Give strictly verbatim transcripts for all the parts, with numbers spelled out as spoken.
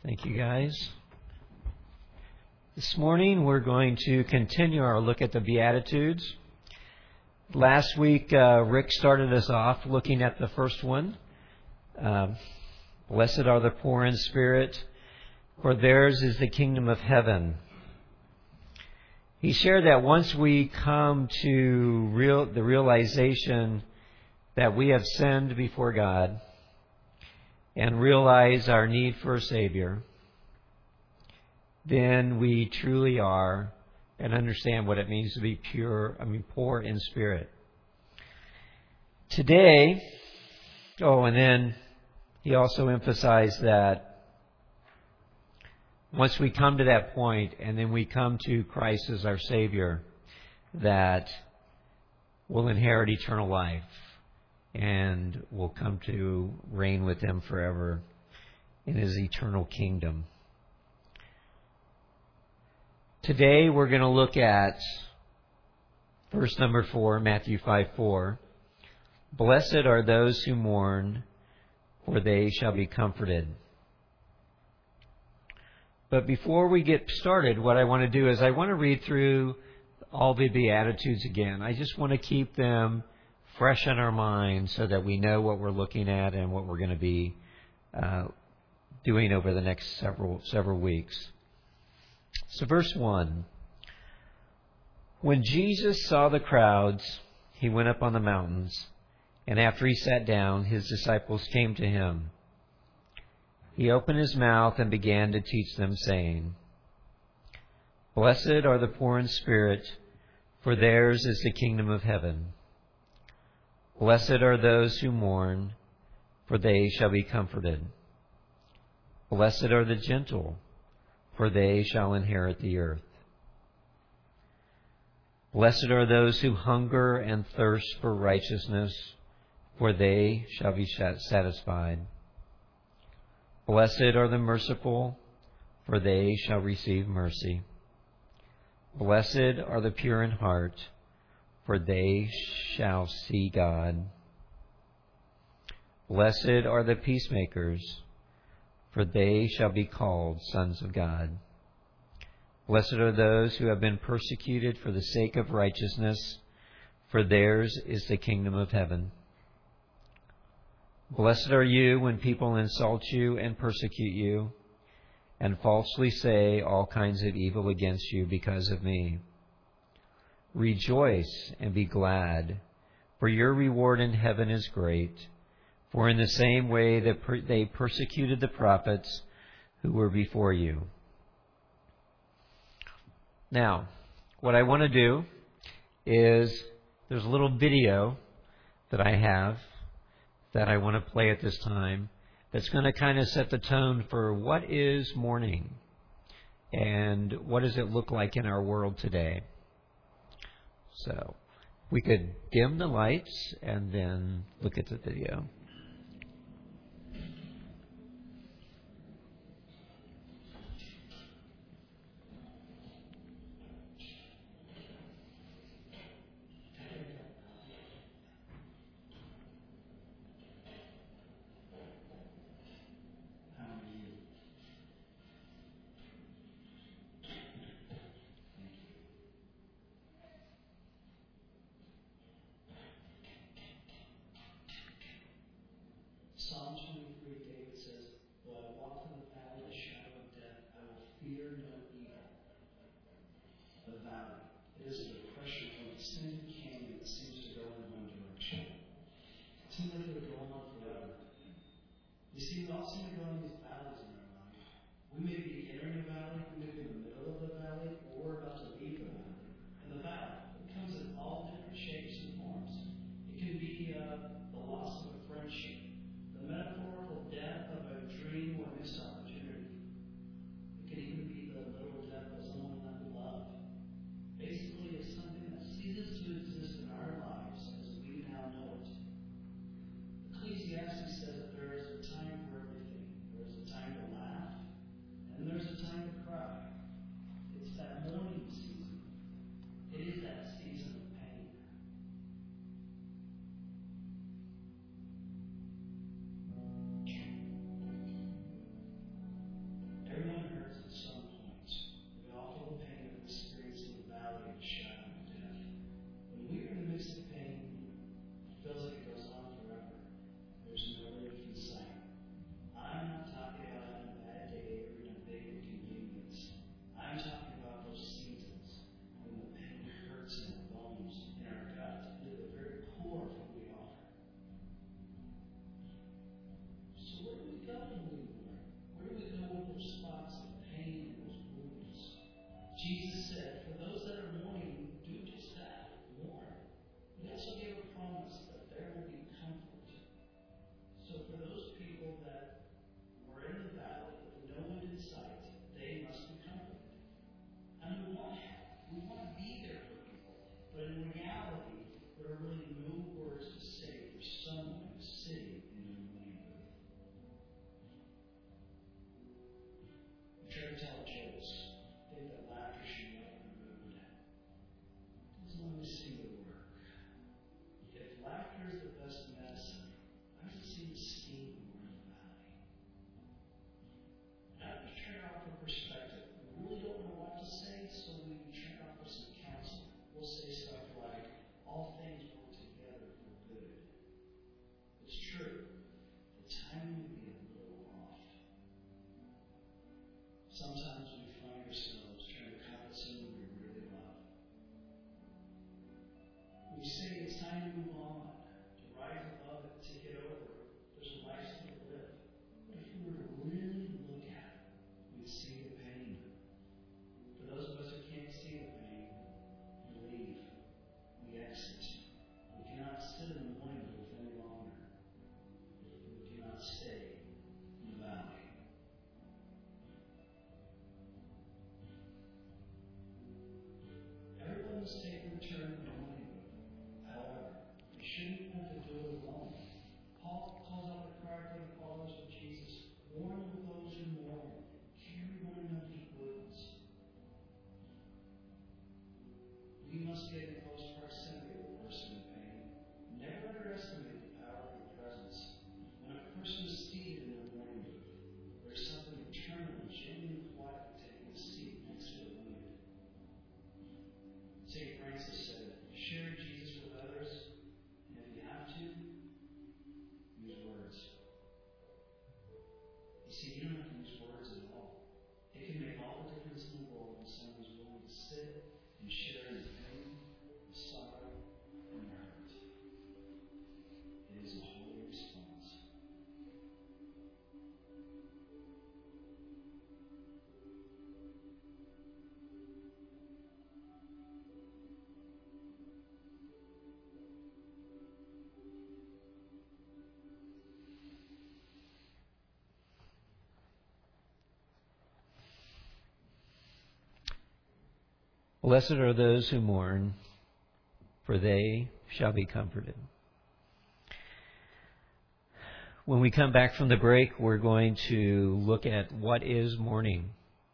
Thank you, guys. This morning we're going to continue our look at the Beatitudes. Last week, uh, Rick started us off looking at the first one. Uh, Blessed are the poor in spirit, for theirs is the kingdom of heaven. He shared that once we come to real, the realization that we have sinned before God and realize our need for a Savior, then we truly are and understand what it means to be pure, I mean, poor in spirit. Today, oh, and then he also emphasized that once we come to that point and then we come to Christ as our Savior, that we'll inherit eternal life and will come to reign with Him forever in His eternal kingdom. Today we're going to look at verse number four, Matthew five four. Blessed are those who mourn, for they shall be comforted. But before we get started, what I want to do is I want to read through all the Beatitudes again. I just want to keep them fresh in our minds so that we know what we're looking at and what we're going to be uh, doing over the next several several weeks. So verse one. When Jesus saw the crowds, He went up on the mountains, and after He sat down, His disciples came to Him. He opened His mouth and began to teach them, saying, Blessed are the poor in spirit, for theirs is the kingdom of heaven. Blessed are those who mourn, for they shall be comforted. Blessed are the gentle, for they shall inherit the earth. Blessed are those who hunger and thirst for righteousness, for they shall be satisfied. Blessed are the merciful, for they shall receive mercy. Blessed are the pure in heart, for they shall see God. Blessed are the peacemakers, for they shall be called sons of God. Blessed are those who have been persecuted for the sake of righteousness, for theirs is the kingdom of heaven. Blessed are you when people insult you and persecute you, and falsely say all kinds of evil against you because of me. Rejoice and be glad, for your reward in heaven is great. For in the same way that per- they persecuted the prophets who were before you. Now, what I want to do is there's a little video that I have that I want to play at this time that's going to kind of set the tone for what is mourning and what does it look like in our world today. So we could dim the lights and then look at the video. Psalm twenty-three, David says, though I walk through the valley of the shadow of death, I will fear no evil. The valley. It is a depression from a thin canyon that seems to go in one direction. It seems like it would go on forever. You see, we all seem to go in these valleys in our life. We may be entering a valley, we may be in the middle of the valley, or we're about to leave the valley. And the valley, it comes in all different shapes and forms. It can be uh, the loss of a friendship, the metaphorical death of a dream or missed opportunity. It could even be the literal death of someone that we love. Basically, it's something that ceases to exist in our lives as we now know it. Ecclesiastes says that there is a time for everything. There is a time to laugh, and there's a time to cry. It's that mourning season. It is that season of pain. said, for those that are mourning, do just that, mourn. He also gave a promise that there will be comfort. So for those people that were in the valley with no one in sight, they must be comforted. And we want help. We want to be there for people. But in reality, there are really no words to say for someone who's sitting in a mourning booth. We try to tell jokes. Think that laughter should lighten the mood. Doesn't always seem to work. If laughter is the best medicine, why does it seem to sting more in the valley? And I just try to offer perspective. We really don't know what to say, so we try to offer some counsel. We'll say stuff like, all things work together for good. It's true. The timing would be a little off. Sometimes we find ourselves trying to comfort someone we really love. We say it's time to move on, to rise above it, to get over it. There's a life to live. But if we were to really look at it, we'd see the pain. For those of us who can't see the pain, we leave. We exit. We cannot sit in the mourning booth any longer. We cannot stay in the valley. Everyone must take their turn in the mourning booth. However, we shouldn't have to do it alone. Paul calls out the cry for the followers of Jesus. Mourn with those who mourn. Carry one another's burdens. We must get in close proximity with the person in pain. Never underestimate the power of your presence. When a person is seated in a mourning booth, there's something eternal and genuinely quiet taking a seat next to the wounded. Saint Francis said, share Jesus with others, and if you have to, use words. You see, you don't have to use words at all. It can make all the difference in the world when someone is willing to sit and share in the pain, the sorrow, and the hurt. It is a holy response. Blessed are those who mourn, for they shall be comforted. When we come back from the break, we're going to look at what is mourning.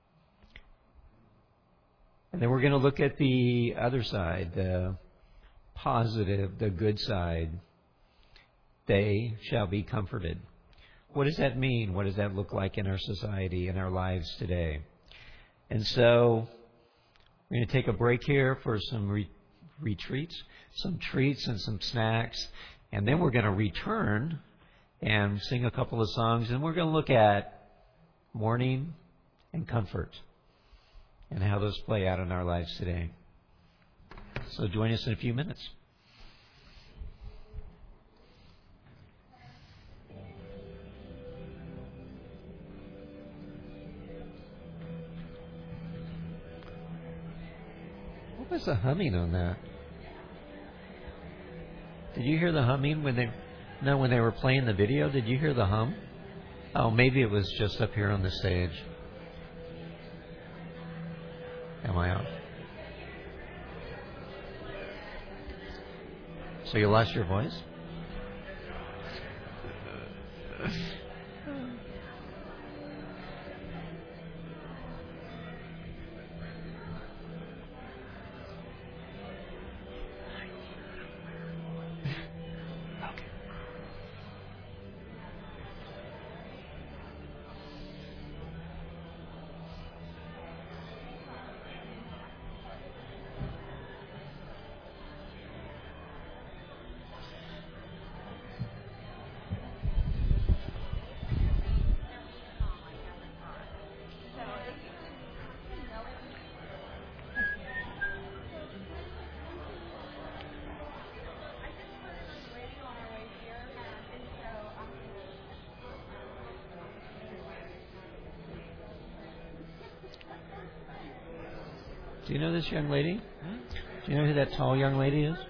And then we're going to look at the other side, the positive, the good side. They shall be comforted. What does that mean? What does that look like in our society, in our lives today? And so we're going to take a break here for some re- retreats, some treats and some snacks. And then we're going to return and sing a couple of songs. And we're going to look at mourning and comfort and how those play out in our lives today. So join us in a few minutes. What was the humming on that? Did you hear the humming when they... No, when they were playing the video, did you hear the hum? Oh, maybe it was just up here on the stage. Am I out? So you lost your voice? Do you know this young lady? Do you know who that tall young lady is?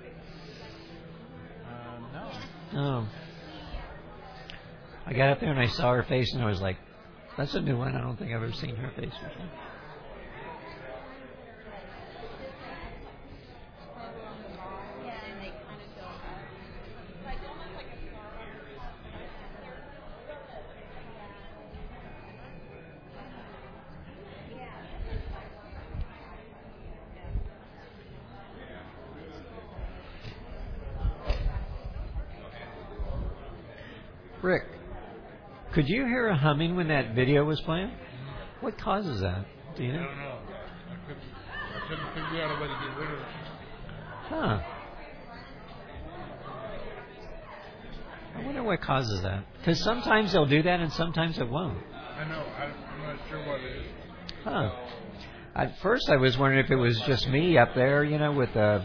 Uh, no. Oh. I got up there and I saw her face and I was like, that's a new one. I don't think I've ever seen her face before. Rick, could you hear a humming when that video was playing? What causes that? Do you know? I don't know. I couldn't, I couldn't figure out a way to get rid of it. Huh. I wonder what causes that. Because sometimes they'll do that and sometimes it won't. I know. I, I'm not sure what it is. Huh. At first I was wondering if it was just me up there, you know, with the...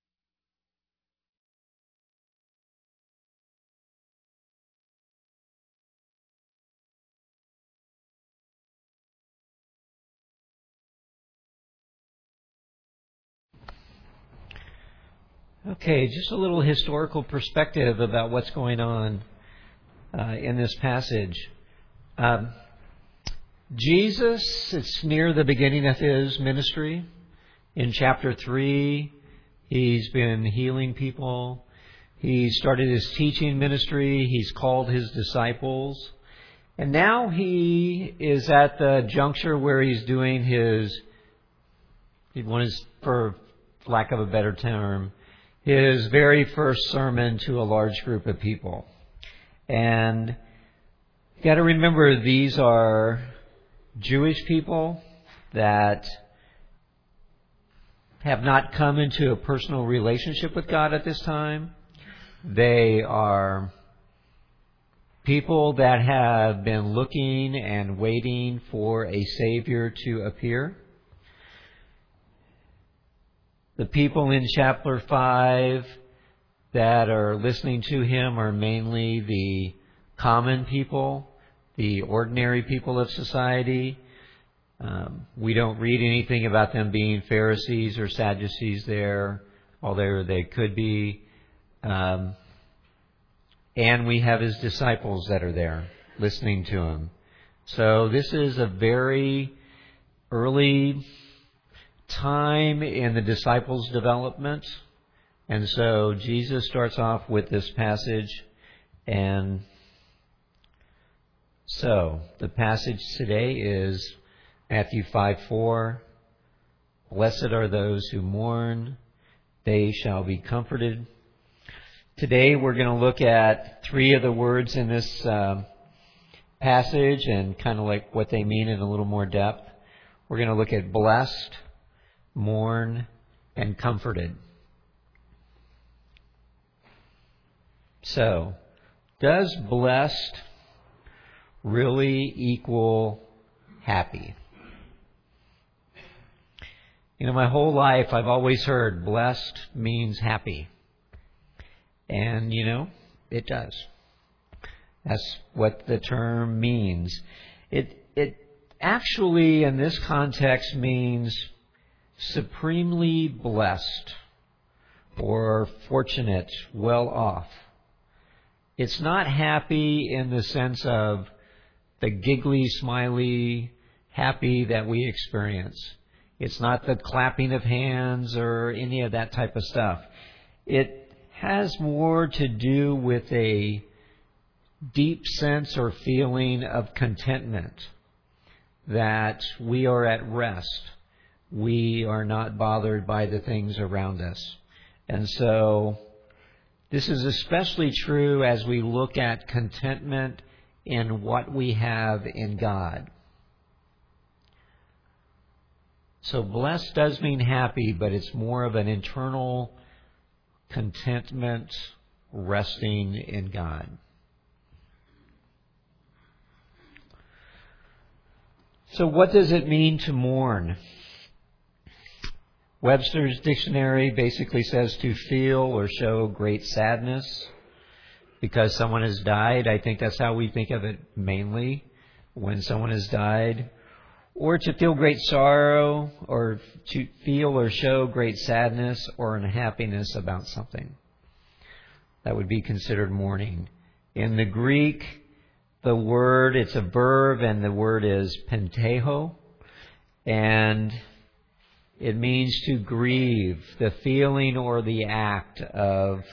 Okay, just a little historical perspective about what's going on uh, in this passage. Um, Jesus, it's near the beginning of his ministry. In chapter three, he's been healing people. He started his teaching ministry. He's called his disciples. And now he is at the juncture where he's doing his, one is, for lack of a better term, his very first sermon to a large group of people. And you got to remember, these are Jewish people that have not come into a personal relationship with God at this time. They are people that have been looking and waiting for a Savior to appear. The people in chapter five that are listening to him are mainly the common people, the ordinary people of society. Um, we don't read anything about them being Pharisees or Sadducees there, although they could be. Um, and we have his disciples that are there listening to him. So this is a very early time in the disciples' development. And so Jesus starts off with this passage. And so the passage today is Matthew five four. Blessed are those who mourn, they shall be comforted. Today we're going to look at three of the words in this uh, passage and kind of like what they mean in a little more depth. We're going to look at blessed, mourn, and comforted. So, does blessed really equal happy? You know, my whole life I've always heard blessed means happy. And, you know, it does. That's what the term means. It, it actually, in this context, means supremely blessed or fortunate, well off. It's not happy in the sense of the giggly, smiley, happy that we experience. It's not the clapping of hands or any of that type of stuff. It has more to do with a deep sense or feeling of contentment, that we are at rest. We are not bothered by the things around us. And so this is especially true as we look at contentment in what we have in God. So blessed does mean happy, but it's more of an internal contentment, resting in God. So what does it mean to mourn? Webster's dictionary basically says to feel or show great sadness because someone has died. I think that's how we think of it mainly, when someone has died. or to feel great sorrow, or to feel or show great sadness or unhappiness about something. That would be considered mourning. In the Greek, the word, it's a verb, and the word is penteho, and it means to grieve, the feeling or the act of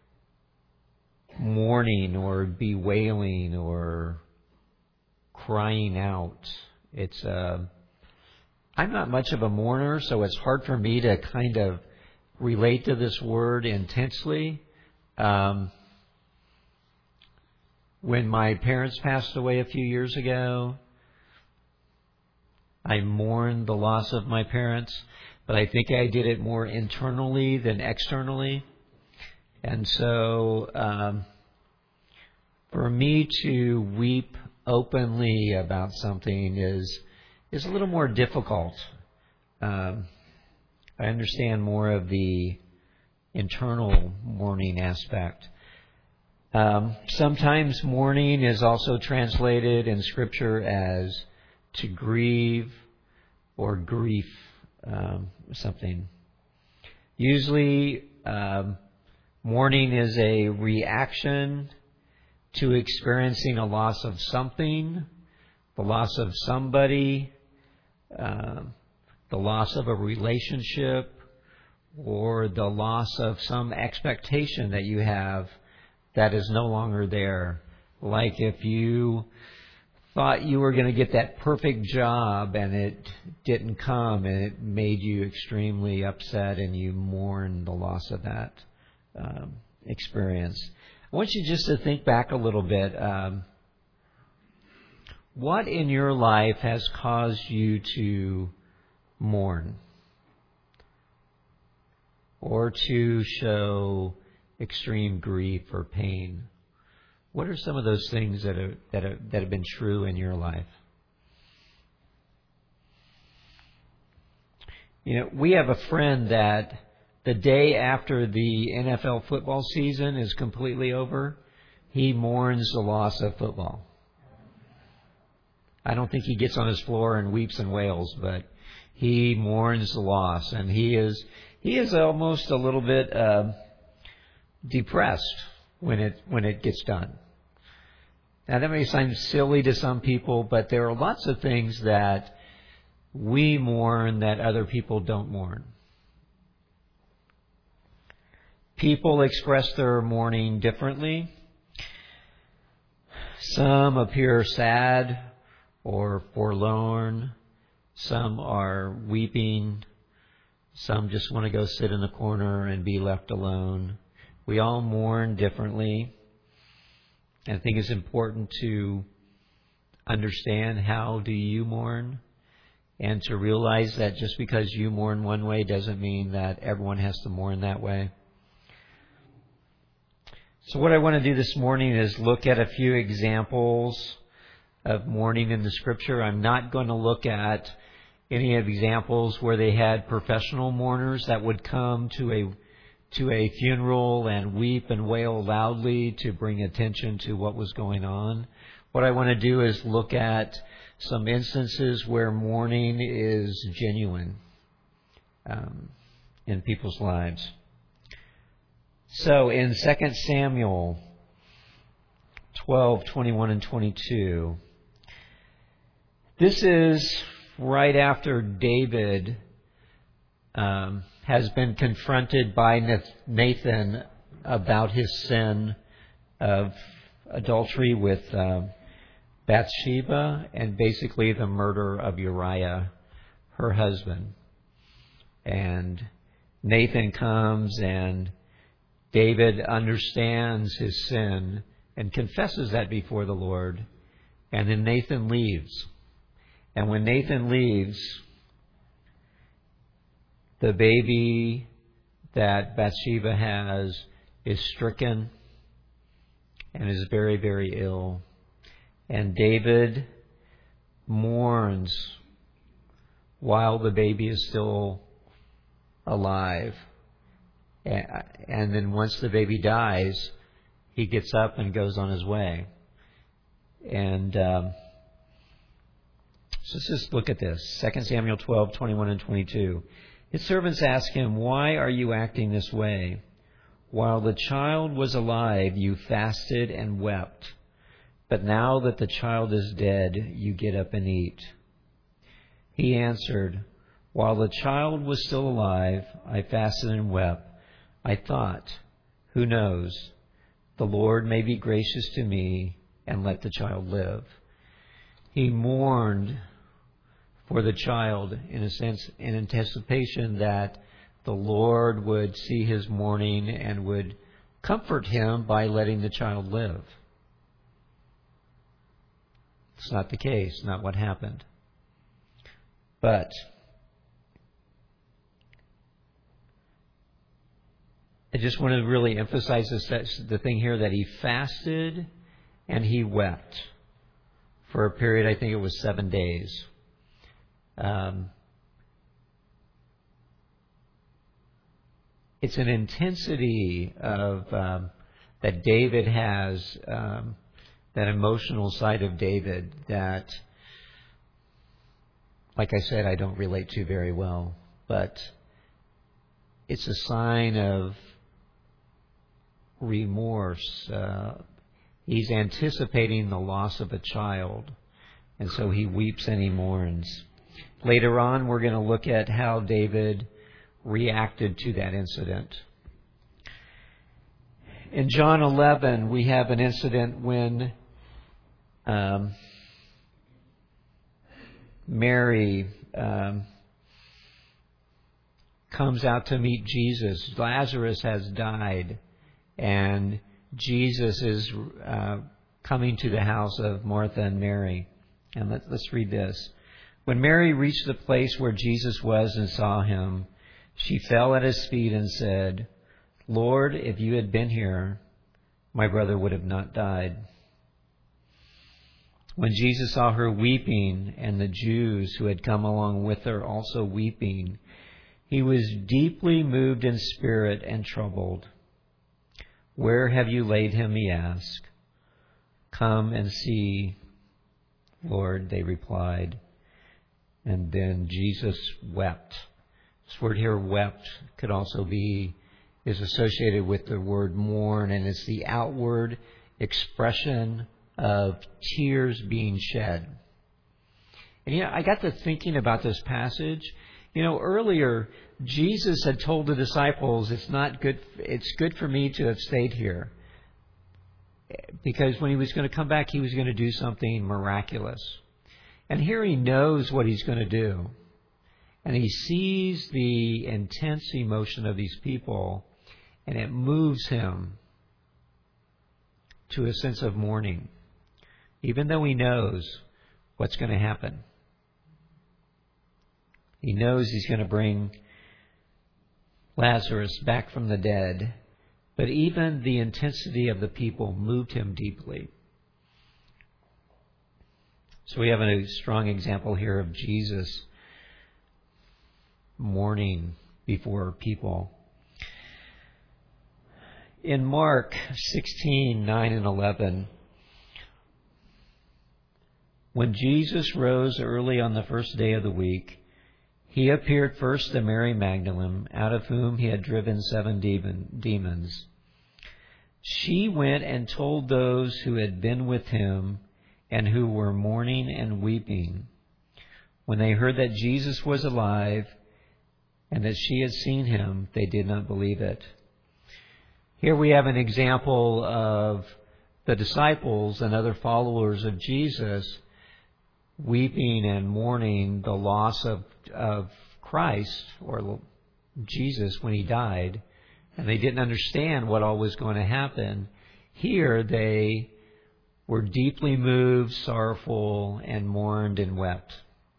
mourning or bewailing or crying out. It's uh, I'm not much of a mourner, so it's hard for me to kind of relate to this word intensely. Um, when my parents passed away a few years ago, I mourned the loss of my parents, but I think I did it more internally than externally. And so um, for me to weep openly about something is is a little more difficult. Um, I understand more of the internal mourning aspect. Um, sometimes mourning is also translated in Scripture as to grieve or grief, um, something. Usually, um, mourning is a reaction to experiencing a loss of something, the loss of somebody, uh, the loss of a relationship, or the loss of some expectation that you have that is no longer there. Like if you thought you were going to get that perfect job and it didn't come, and it made you extremely upset, and you mourn the loss of that um, experience. I want you just to think back a little bit. Um, what in your life has caused you to mourn or to show extreme grief or pain? What are some of those things that are, that are, that have been true in your life? You know, we have a friend that the day after the N F L football season is completely over, he mourns the loss of football. I don't think he gets on his floor and weeps and wails, but he mourns the loss, and he is he is almost a little bit uh, depressed when it when it gets done. Now, that may sound silly to some people, but there are lots of things that we mourn that other people don't mourn. People express their mourning differently. Some appear sad or forlorn. Some are weeping. Some just want to go sit in the corner and be left alone. We all mourn differently. And I think it's important to understand, how do you mourn? And to realize that just because you mourn one way doesn't mean that everyone has to mourn that way. So what I want to do this morning is look at a few examples of mourning in the Scripture. I'm not going to look at any of the examples where they had professional mourners that would come to a to a funeral and weep and wail loudly to bring attention to what was going on. What I want to do is look at some instances where mourning is genuine um, in people's lives. So in Second Samuel twelve, twenty-one and twenty-two, this is right after David um, has been confronted by Nathan about his sin of adultery with uh, Bathsheba, and basically the murder of Uriah, her husband. And Nathan comes, and David understands his sin and confesses that before the Lord. And then Nathan leaves. And when Nathan leaves, the baby that Bathsheba has is stricken and is very, very ill. And David mourns while the baby is still alive. And then once the baby dies, he gets up and goes on his way. And um, So let's just look at this. Second Samuel twelve, twenty-one and twenty-two. His servants asked him, "Why are you acting this way? While the child was alive, you fasted and wept. But now that the child is dead, you get up and eat." He answered, "While the child was still alive, I fasted and wept. I thought, who knows, the Lord may be gracious to me and let the child live." He mourned for the child, in a sense, in anticipation that the Lord would see his mourning and would comfort him by letting the child live. It's not the case, not what happened. But I just want to really emphasize this, that's the thing here, that he fasted and he wept for a period, I think it was seven days. Um, it's an intensity of um, that David has, um, that emotional side of David that, like I said, I don't relate to very well. But it's a sign of remorse. Uh, he's anticipating the loss of a child, and so he weeps and he mourns. Later on, we're going to look at how David reacted to that incident. In John eleven, we have an incident when um, Mary um, comes out to meet Jesus. Lazarus has died, and Jesus is uh, coming to the house of Martha and Mary. And let, let's read this. When Mary reached the place where Jesus was and saw him, she fell at his feet and said, "Lord, if you had been here, my brother would have not died." When Jesus saw her weeping, and the Jews who had come along with her also weeping, he was deeply moved in spirit and troubled. "Where have you laid him?" he asked. "Come and see, Lord," they replied. And then Jesus wept. This word here, wept, could also be, is associated with the word mourn, and it's the outward expression of tears being shed. And you know, I got to thinking about this passage. You know, earlier, Jesus had told the disciples, it's not good, it's good for me to have stayed here. Because when he was going to come back, he was going to do something miraculous. And here he knows what he's going to do. And he sees the intense emotion of these people, and it moves him to a sense of mourning, even though he knows what's going to happen. He knows he's going to bring Lazarus back from the dead, but even the intensity of the people moved him deeply. So we have a strong example here of Jesus mourning before people. In Mark sixteen, nine and eleven, when Jesus rose early on the first day of the week, he appeared first to Mary Magdalene, out of whom he had driven seven demons. She went and told those who had been with him and who were mourning and weeping. When they heard that Jesus was alive and that she had seen him, they did not believe it. Here we have an example of the disciples and other followers of Jesus weeping and mourning the loss of, of Christ, or Jesus, when he died, and they didn't understand what all was going to happen. Here they were deeply moved, sorrowful, and mourned and wept.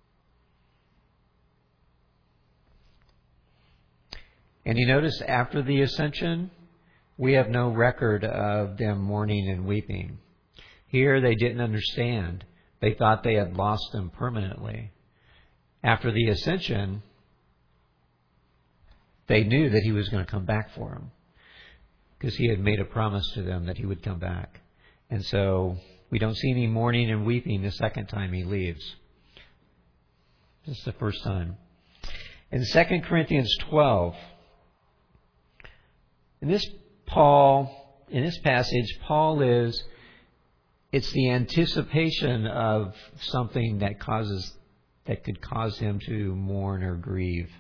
And you notice after the ascension, we have no record of them mourning and weeping. Here they didn't understand. They thought they had lost him permanently. After the ascension, they knew that he was going to come back for them, because he had made a promise to them that he would come back. And so we don't see any mourning and weeping the second time he leaves. This is the first time. In Second Corinthians twelve, in this Paul, in this passage, Paul is, it's the anticipation of something that causes, that could cause him to mourn or grieve.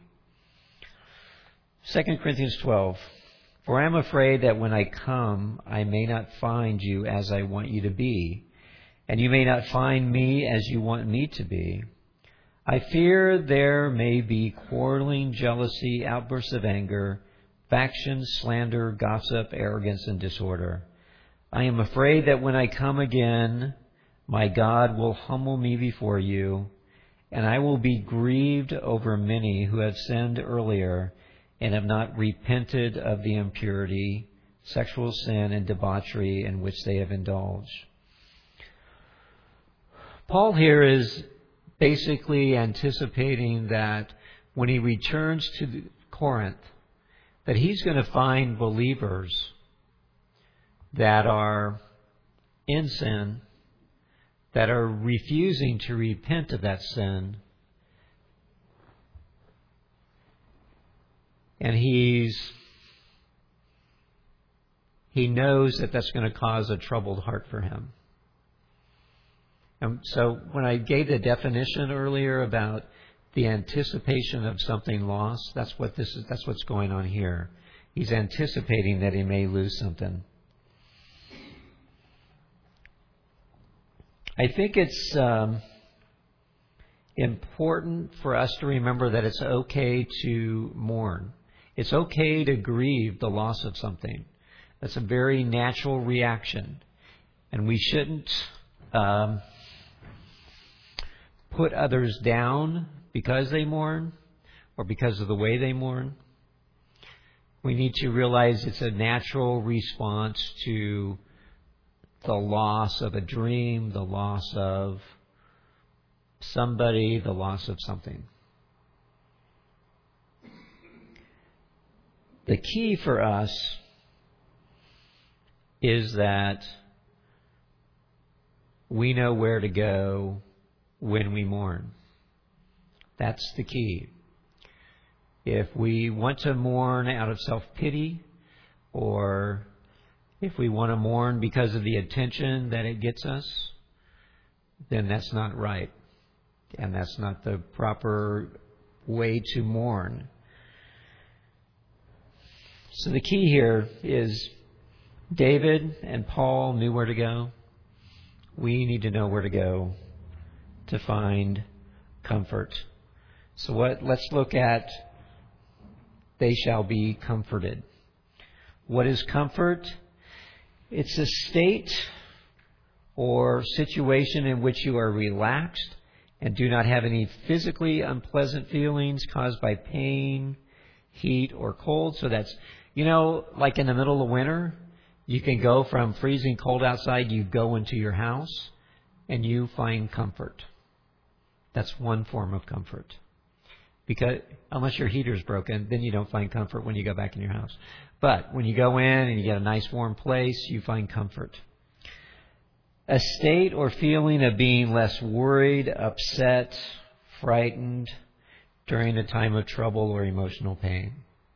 Second Corinthians twelve, for I am afraid that when I come, I may not find you as I want you to be, and you may not find me as you want me to be. I fear there may be quarreling, jealousy, outbursts of anger, factions, slander, gossip, arrogance, and disorder. I am afraid that when I come again, my God will humble me before you, and I will be grieved over many who have sinned earlier and have not repented of the impurity, sexual sin, and debauchery in which they have indulged. Paul here is basically anticipating that when he returns to Corinth, that he's going to find believers that are in sin, that are refusing to repent of that sin. And he's he knows that that's going to cause a troubled heart for him. And so when I gave the definition earlier about the anticipation of something lost, that's what this is. That's what's going on here. He's anticipating that he may lose something. I think it's um, important for us to remember that it's okay to mourn. It's okay to grieve the loss of something. That's a very natural reaction. And we shouldn't um, put others down because they mourn or because of the way they mourn. We need to realize it's a natural response to the loss of a dream, the loss of somebody, the loss of something. The key for us is that we know where to go when we mourn. That's the key. If we want to mourn out of self-pity, or if we want to mourn because of the attention that it gets us, then that's not right. And that's not the proper way to mourn. So the key here is David and Paul knew where to go. We need to know where to go to find comfort. So what? Let's look at they shall be comforted. What is comfort? It's a state or situation in which you are relaxed and do not have any physically unpleasant feelings caused by pain, heat, or cold. So that's, you know, like in the middle of winter, you can go from freezing cold outside, you go into your house, and you find comfort. That's one form of comfort. Because unless your heater's broken, then you don't find comfort when you go back in your house. But when you go in and you get a nice warm place, you find comfort. A state or feeling of being less worried, upset, frightened during a time of trouble or emotional pain.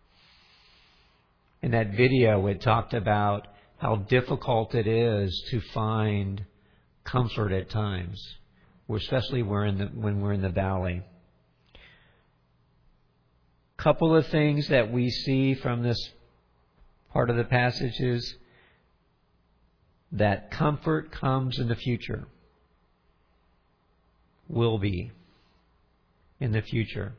In that video, it talked about how difficult it is to find comfort at times, especially we're in the, when we're in the valley. Couple of things that we see from this part of the passage is that comfort comes in the future. Will be in the future.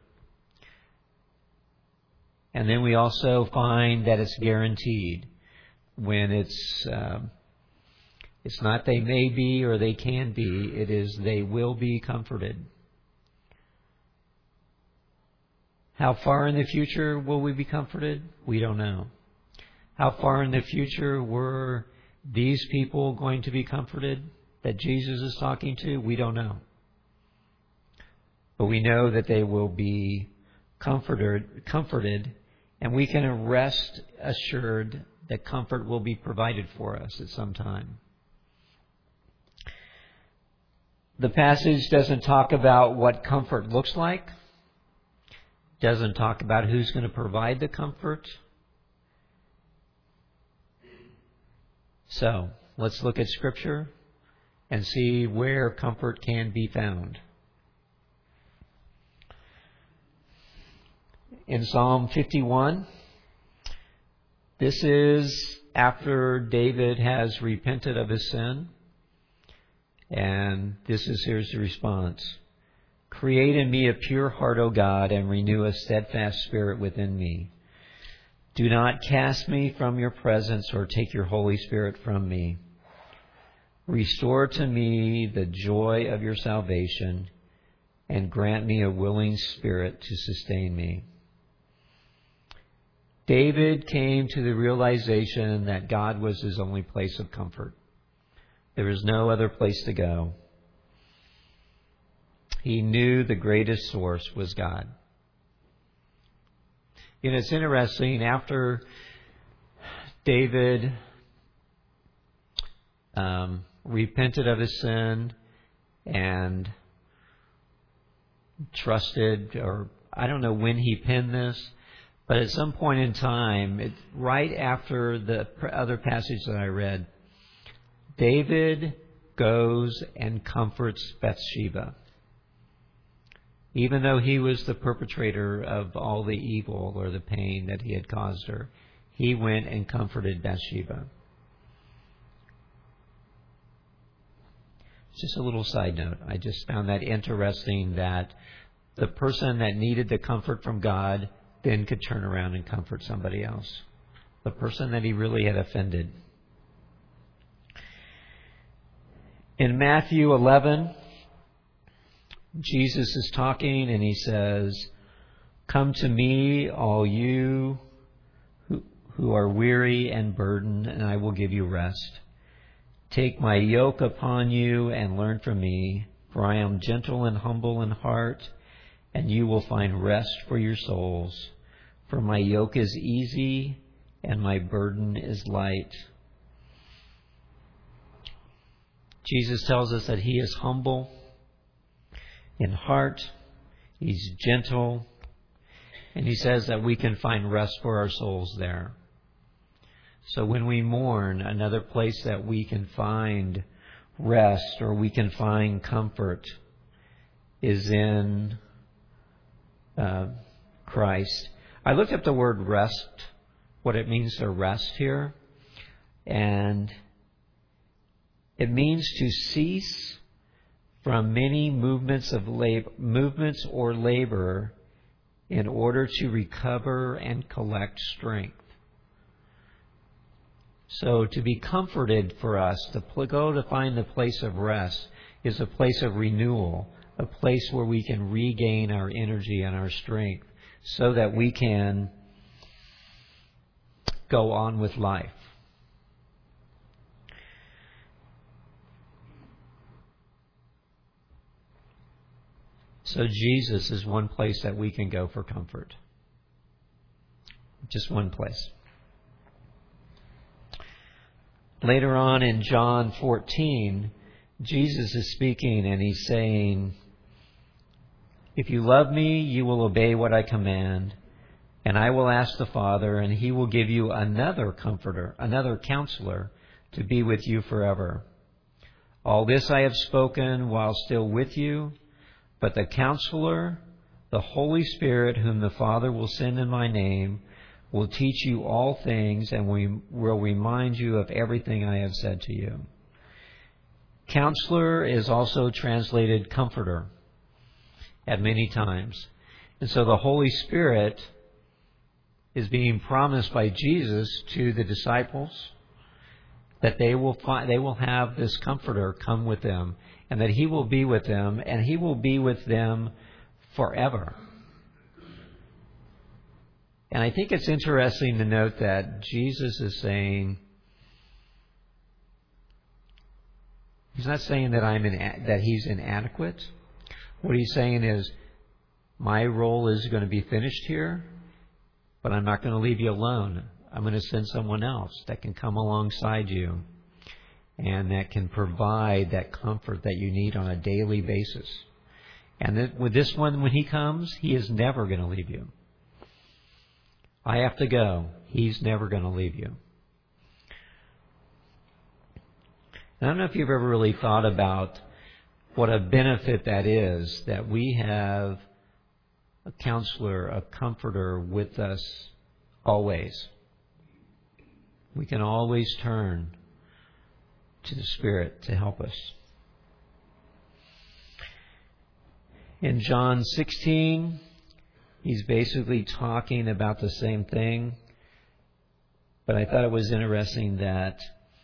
And then we also find that it's guaranteed when it's um, it's not they may be or they can be. It is they will be comforted. How far in the future will we be comforted? We don't know. How far in the future were these people going to be comforted that Jesus is talking to? We don't know. But we know that they will be comforted, comforted, and we can rest assured that comfort will be provided for us at some time. The passage doesn't talk about what comfort looks like. Doesn't talk about who's going to provide the comfort. So, let's look at Scripture and see where comfort can be found. In Psalm fifty-one, this is after David has repented of his sin. And this is, here's the response. Create in me a pure heart, O God, and renew a steadfast spirit within me. Do not cast me from your presence or take your Holy Spirit from me. Restore to me the joy of your salvation and grant me a willing spirit to sustain me. David came to the realization that God was his only place of comfort. There was no other place to go. He knew the greatest source was God. You know, it's interesting, after David um, repented of his sin and trusted, or I don't know when he penned this, but at some point in time, it, right after the other passage that I read, David goes and comforts Bathsheba. Even though he was the perpetrator of all the evil or the pain that he had caused her, he went and comforted Bathsheba. Just a little side note. I just found that interesting that the person that needed the comfort from God then could turn around and comfort somebody else. The person that he really had offended. In Matthew eleven, Jesus is talking and he says, "Come to me, all you who, who are weary and burdened, and I will give you rest. Take my yoke upon you and learn from me, for I am gentle and humble in heart, and you will find rest for your souls. For my yoke is easy and my burden is light." Jesus tells us that he is humble in heart, he's gentle, and he says that we can find rest for our souls there. So when we mourn, another place that we can find rest or we can find comfort is in uh, Christ. I looked up the word rest, what it means to rest here, and it means to cease from many movements of labor, movements or labor in order to recover and collect strength. So to be comforted for us, to go to find the place of rest is a place of renewal, a place where we can regain our energy and our strength so that we can go on with life. So Jesus is one place that we can go for comfort. Just one place. Later on in John fourteen, Jesus is speaking and he's saying, "If you love me, you will obey what I command, and I will ask the Father, and he will give you another comforter, another counselor, to be with you forever. All this I have spoken while still with you, but the counselor, the Holy Spirit, whom the Father will send in my name, will teach you all things and we will remind you of everything I have said to you." Counselor is also translated comforter at many times. And so the Holy Spirit is being promised by Jesus to the disciples that they will find, they will have this comforter come with them, and that he will be with them, and he will be with them forever. And I think it's interesting to note that Jesus is saying, he's not saying that I'm in, that he's inadequate. What he's saying is, my role is going to be finished here, but I'm not going to leave you alone. I'm going to send someone else that can come alongside you and that can provide that comfort that you need on a daily basis. And that with this one, when he comes, he is never going to leave you. I have to go. He's never going to leave you. I don't know if you've ever really thought about what a benefit that is, that we have a counselor, a comforter with us always. We can always turn to the Spirit to help us. In John sixteen, he's basically talking about the same thing, but I thought it was interesting that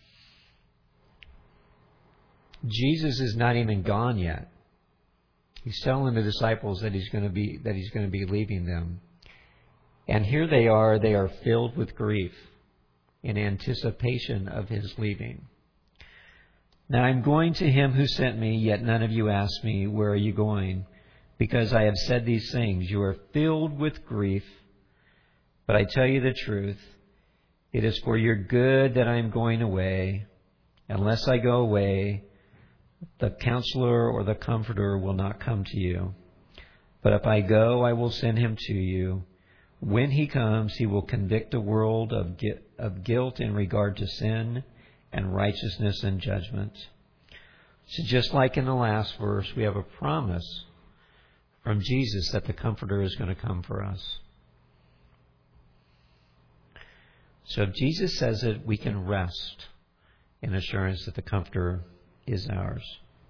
Jesus is not even gone yet. He's telling the disciples that he's going to be that he's going to be leaving them. And here they are, they are filled with grief in anticipation of his leaving. Now I'm going to him who sent me, yet none of you ask me, where are you going? Because I have said these things. You are filled with grief, but I tell you the truth. It is for your good that I am going away. Unless I go away, the counselor or the comforter will not come to you. But if I go, I will send him to you. When he comes, he will convict the world of, of guilt in regard to sin and righteousness and judgment. So just like in the last verse, we have a promise from Jesus that the Comforter is going to come for us. So if Jesus says it, we can rest in assurance that the Comforter is ours.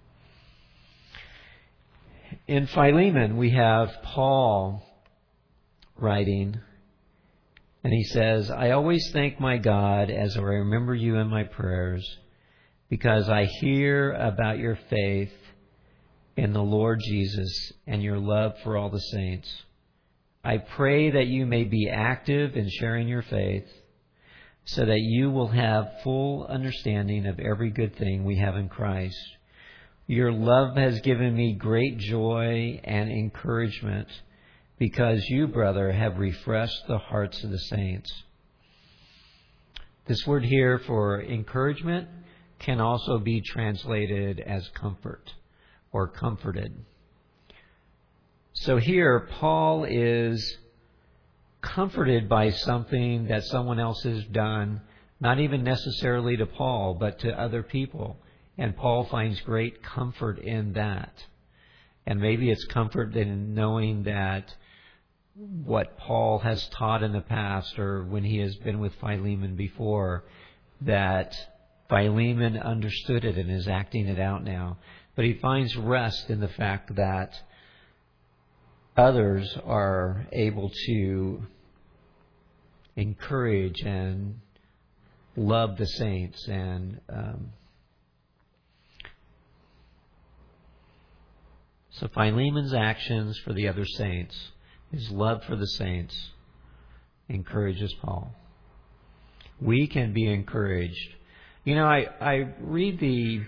In Philemon, we have Paul writing, and he says, I always thank my God as I remember you in my prayers, because I hear about your faith in the Lord Jesus and your love for all the saints. I pray that you may be active in sharing your faith, so that you will have full understanding of every good thing we have in Christ. Your love has given me great joy and encouragement, because you, brother, have refreshed the hearts of the saints. This word here for encouragement can also be translated as comfort or comforted. So here, Paul is comforted by something that someone else has done, not even necessarily to Paul, but to other people. And Paul finds great comfort in that. And maybe it's comfort in knowing that what Paul has taught in the past, or when he has been with Philemon before, that Philemon understood it and is acting it out now. But he finds rest in the fact that others are able to encourage and love the saints. And um, so Philemon's actions for the other saints, his love for the saints, encourages Paul. We can be encouraged. You know, I, I read the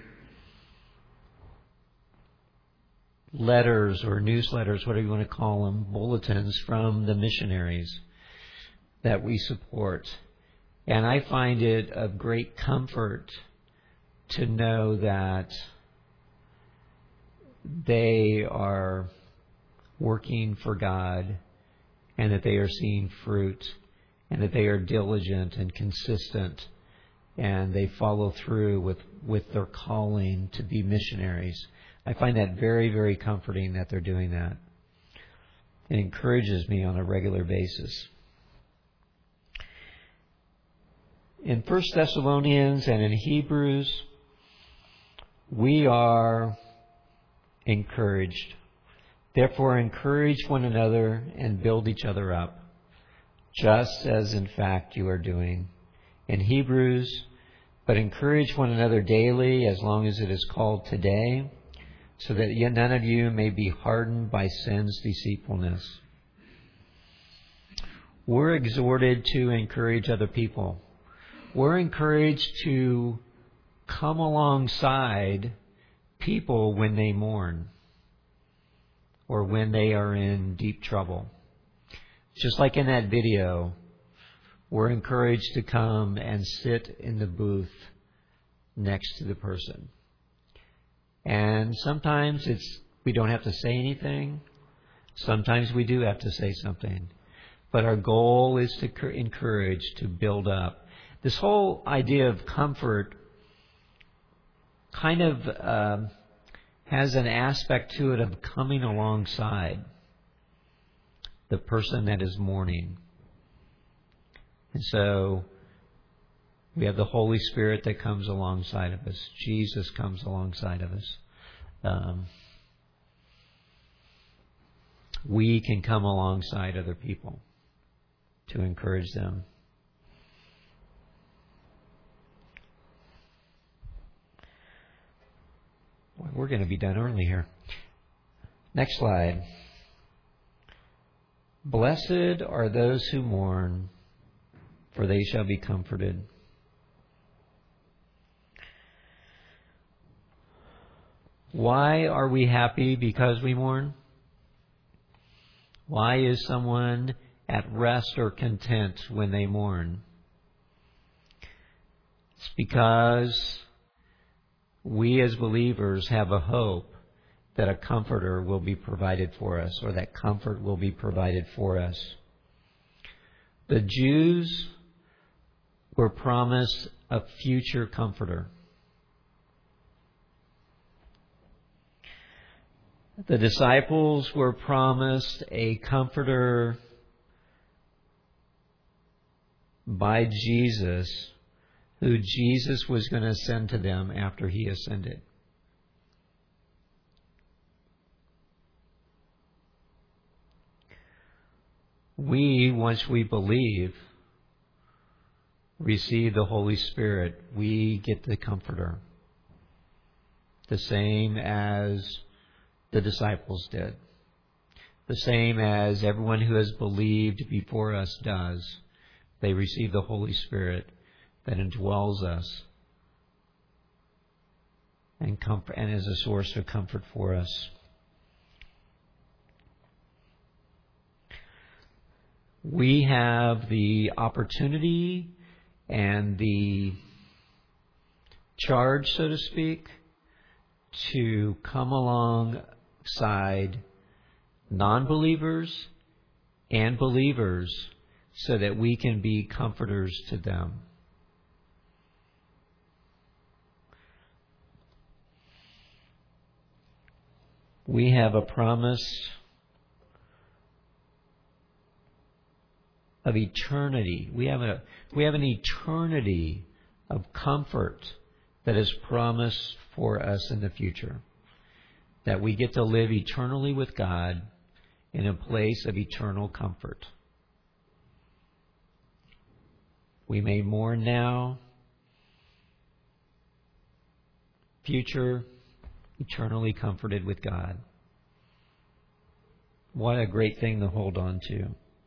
letters or newsletters, whatever you want to call them, bulletins from the missionaries that we support. And I find it of great comfort to know that they are working for God, and that they are seeing fruit, and that they are diligent and consistent, and they follow through with, with their calling to be missionaries. I find that very, very comforting that they're doing that. It encourages me on a regular basis. In First Thessalonians and in Hebrews, we are encouraged. Therefore, encourage one another and build each other up, just as in fact you are doing. In Hebrews, but encourage one another daily, as long as it is called today, so that yet none of you may be hardened by sin's deceitfulness. We're exhorted to encourage other people. We're encouraged to come alongside people when they mourn or when they are in deep trouble. Just like in that video, we're encouraged to come and sit in the booth next to the person. And sometimes it's we don't have to say anything. Sometimes we do have to say something. But our goal is to encourage, to build up. This whole idea of comfort kind of uh, has an aspect to it of coming alongside the person that is mourning. And so we have the Holy Spirit that comes alongside of us. Jesus comes alongside of us. Um, we can come alongside other people to encourage them. Boy, we're going to be done early here. Next slide. Blessed are those who mourn, for they shall be comforted. Why are we happy because we mourn? Why is someone at rest or content when they mourn? It's because we as believers have a hope that a comforter will be provided for us, or that comfort will be provided for us. The Jews were promised a future comforter. The disciples were promised a comforter by Jesus, who Jesus was going to send to them after He ascended. We, once we believe, receive the Holy Spirit, we get the comforter. The same as the disciples did. The same as everyone who has believed before us does. They receive the Holy Spirit that indwells us and comfort, and is a source of comfort for us. We have the opportunity and the charge, so to speak, to come alongside non-believers and believers so that we can be comforters to them. We have a promise of eternity. We have a we have an eternity of comfort that is promised for us in the future. That we get to live eternally with God in a place of eternal comfort. We may mourn now, future, eternally comforted with God. What a great thing to hold on to.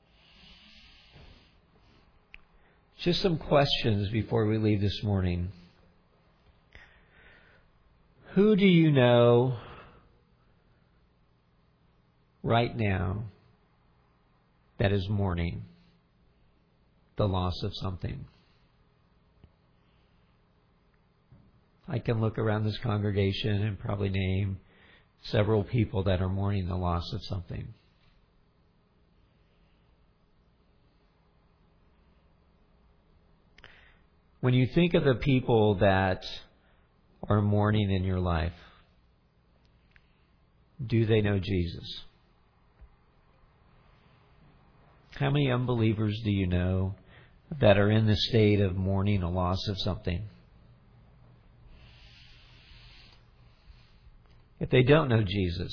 Just some questions before we leave this morning. Who do you know right now that is mourning the loss of something? I can look around this congregation and probably name several people that are mourning the loss of something. When you think of the people that are mourning in your life, do they know Jesus? How many unbelievers do you know that are in the state of mourning a loss of something? If they don't know Jesus,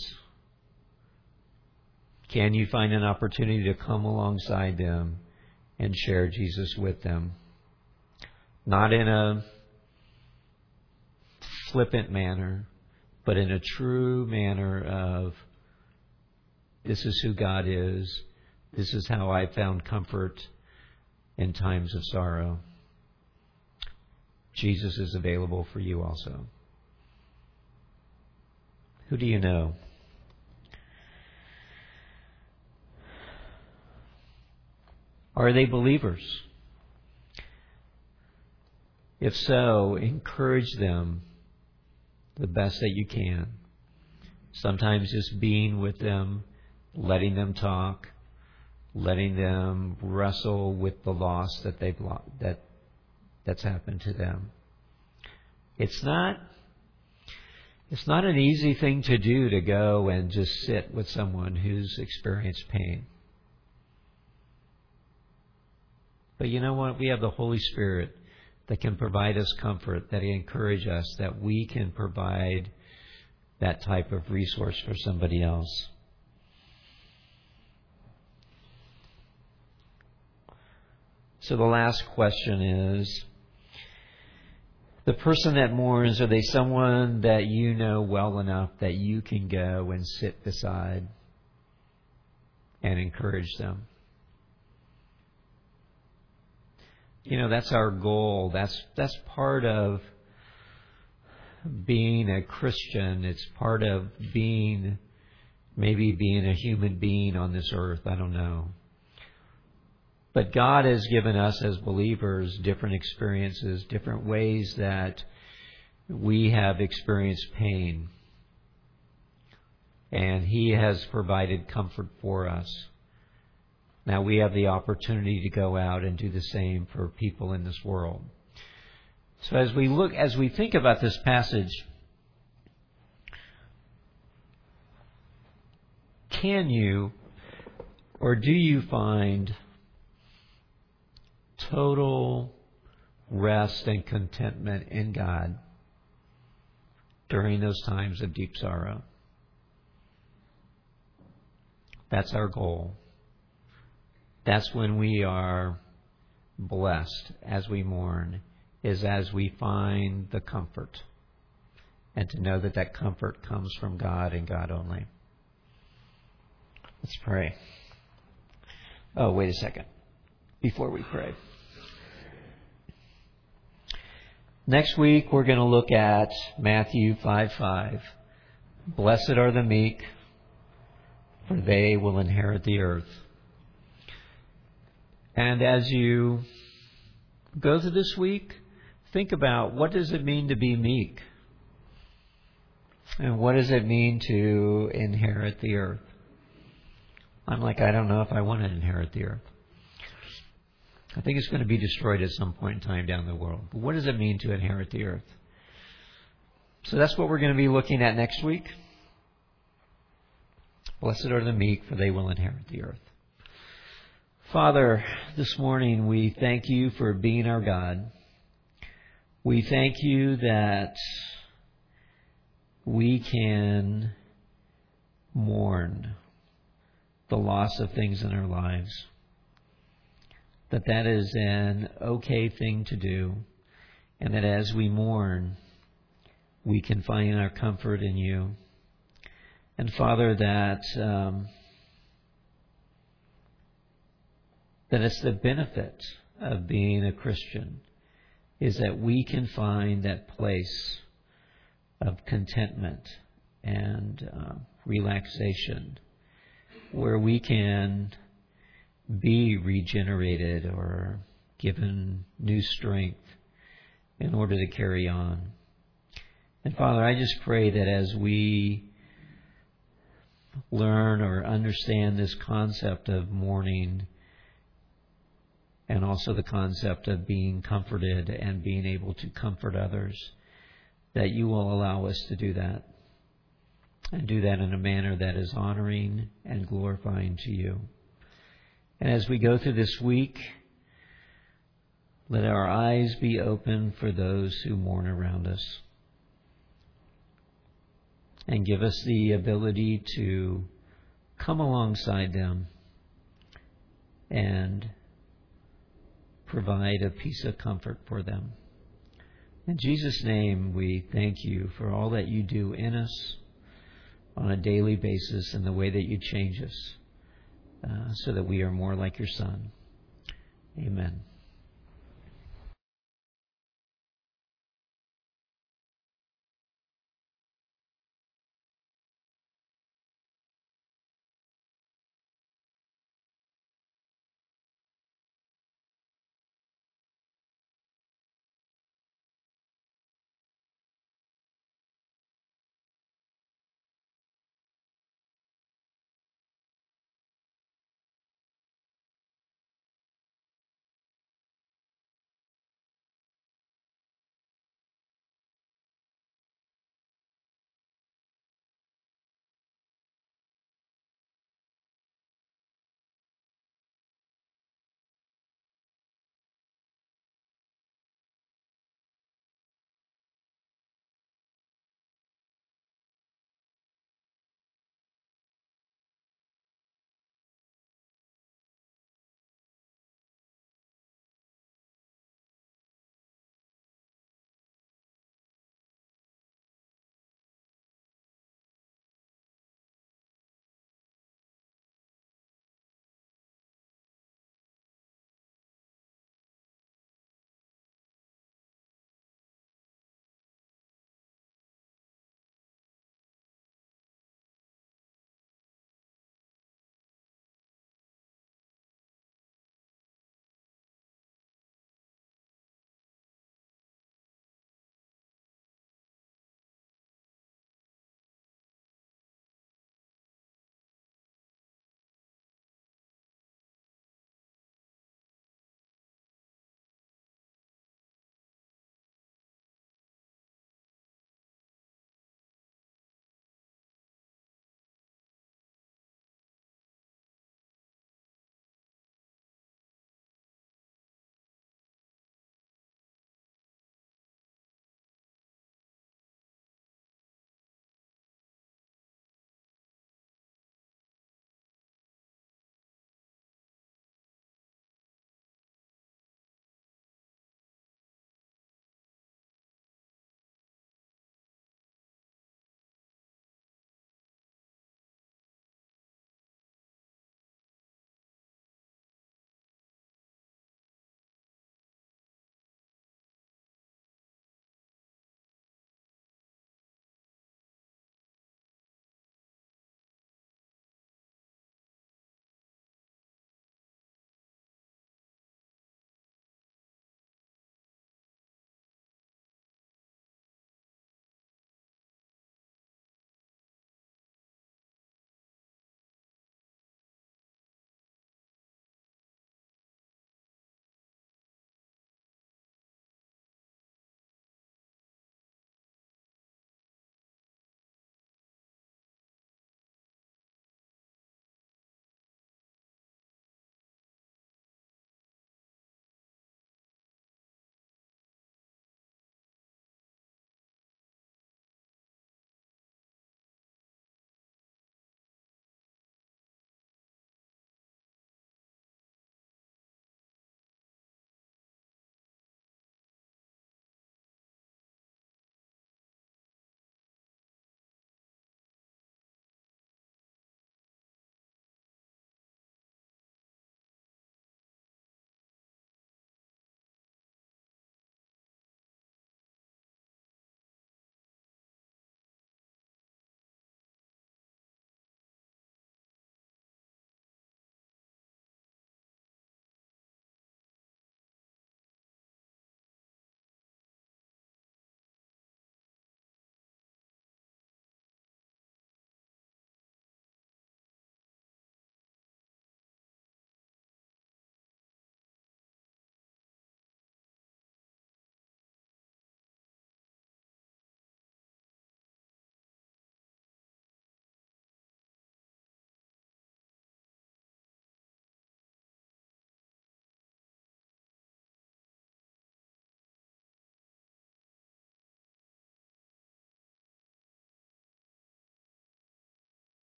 can you find an opportunity to come alongside them and share Jesus with them? Not in a flippant manner, but in a true manner of, this is who God is. This is how I found comfort in times of sorrow. Jesus is available for you also. Who do you know? Are they believers? If so, encourage them the best that you can. Sometimes just being with them, letting them talk, letting them wrestle with the loss that they've lo- that that's happened to them. It's not it's not an easy thing to do, to go and just sit with someone who's experienced pain. But you know what? We have the Holy Spirit that can provide us comfort, that encourage us, that we can provide that type of resource for somebody else. So the last question is, the person that mourns, are they someone that you know well enough that you can go and sit beside and encourage them? You know, that's our goal. That's that's part of being a Christian. It's part of being, maybe being a human being on this earth. I don't know. But God has given us as believers different experiences, different ways that we have experienced pain. And He has provided comfort for us. Now we have the opportunity to go out and do the same for people in this world. So as we look, as we think about this passage, can you or do you find total rest and contentment in God during those times of deep sorrow? That's our goal. That's when we are blessed as we mourn, is as we find the comfort. And to know that that comfort comes from God and God only. Let's pray. Oh, wait a second. Before we pray. Next week we're going to look at Matthew five five. Blessed are the meek, for they will inherit the earth. And as you go through this week, think about, what does it mean to be meek? And what does it mean to inherit the earth? I'm like, I don't know if I want to inherit the earth. I think it's going to be destroyed at some point in time down the world. But what does it mean to inherit the earth? So that's what we're going to be looking at next week. Blessed are the meek, for they will inherit the earth. Father, this morning we thank You for being our God. We thank You that we can mourn the loss of things in our lives. That that is an okay thing to do. And that as we mourn, we can find our comfort in You. And Father, that um, that it's the benefit of being a Christian is that we can find that place of contentment and uh, relaxation where we can be regenerated or given new strength in order to carry on. And Father, I just pray that as we learn or understand this concept of mourning, and also the concept of being comforted and being able to comfort others, that You will allow us to do that. And do that in a manner that is honoring and glorifying to You. And as we go through this week, let our eyes be open for those who mourn around us. And give us the ability to come alongside them and provide a piece of comfort for them. In Jesus' name, we thank You for all that You do in us on a daily basis and the way that You change us uh, so that we are more like Your Son. Amen.